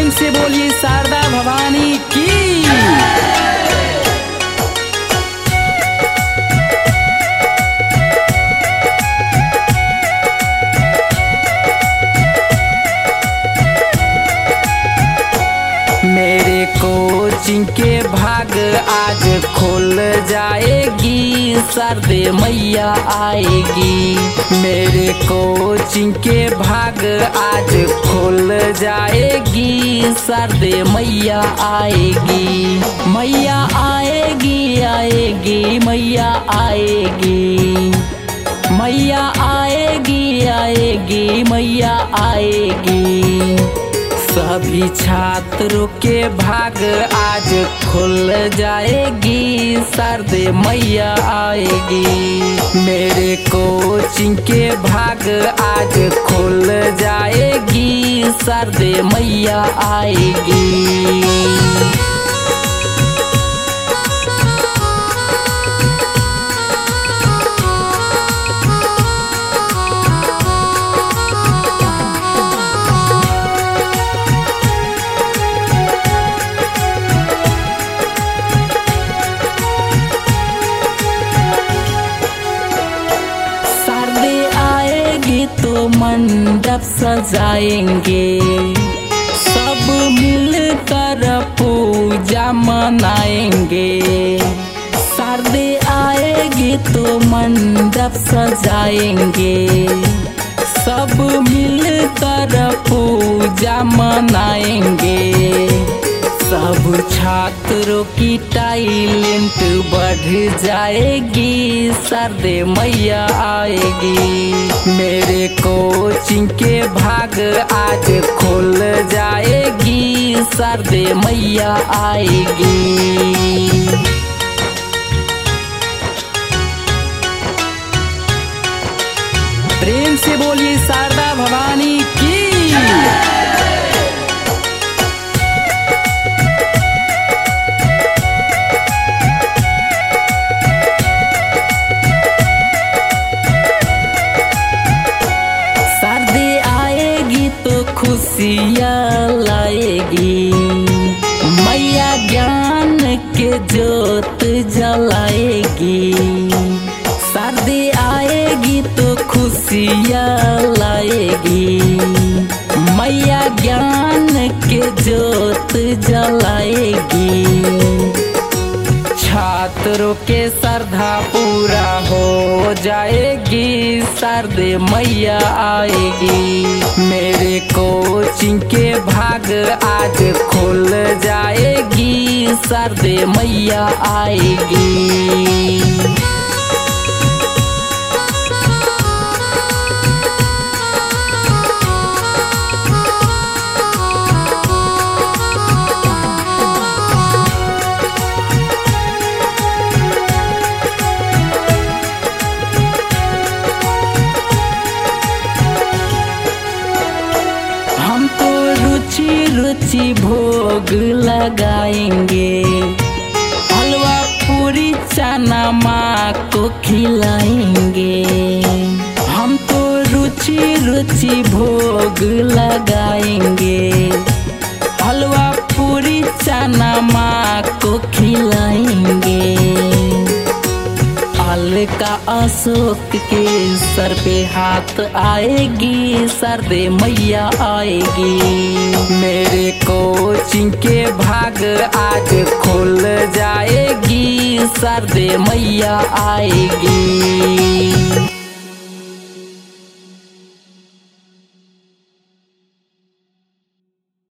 प्रेम से बोलिए शारदा भवानी की। मेरे कोचिंग के भाग आज खुल जाएगी, शारदे मैया आएगी। मेरे कोचिंग के भाग आज खुल जाएगी, शारदे मैया आएगी। मैया आएगी आएगी मैया आएगी, मैया आएगी आएगी मैया आएगी। सभी छात्रों के भाग आज खुल जाएगी, शारदे मैया आएगी। मेरे कोचिंग के भाग आज खुल जाएगी, शारदे मैया आएगी। तो मंडप सजाएंगे, सब मिलकर पूजा मनाएंगे। शारदे आएगी तो मंडप सजाएंगे, सब मिलकर पूजा मनाएंगे। सब छात्रों की टैलेंट बढ़ जाएगी, शारदे मैया आएगी। मेरे कोचिंग के भाग आज खुल जाएगी, शारदे मैया आएगी। प्रेम से बोलिए शारदा भवानी की। खुशियाँ लाएगी, मैया ज्ञान के ज्योत जलाएगी। शारदे आएगी तो खुशियाँ लाएगी, मैया ज्ञान के ज्योत जलाएगी। छात्रों के श्रद्धा पूरा हो जाएगी, शारदे मैया आएगी। मेरे कोचिंग के भाग आज खुल जाएगी, शारदे मैया आएगी। रुचि भोग लगाएंगे, हलवा पूरी चना माँ को खिलाएंगे। हम तो रुचि भोग लगाएंगे, हलवा पूरी चना माँ को खिलाएंगे। अलका अशोक के सर पे हाथ आएगी, शारदे मैया आएगी। मेरे कोचिंग के भाग आज खुल जाएगी, शारदे मैया आएगी।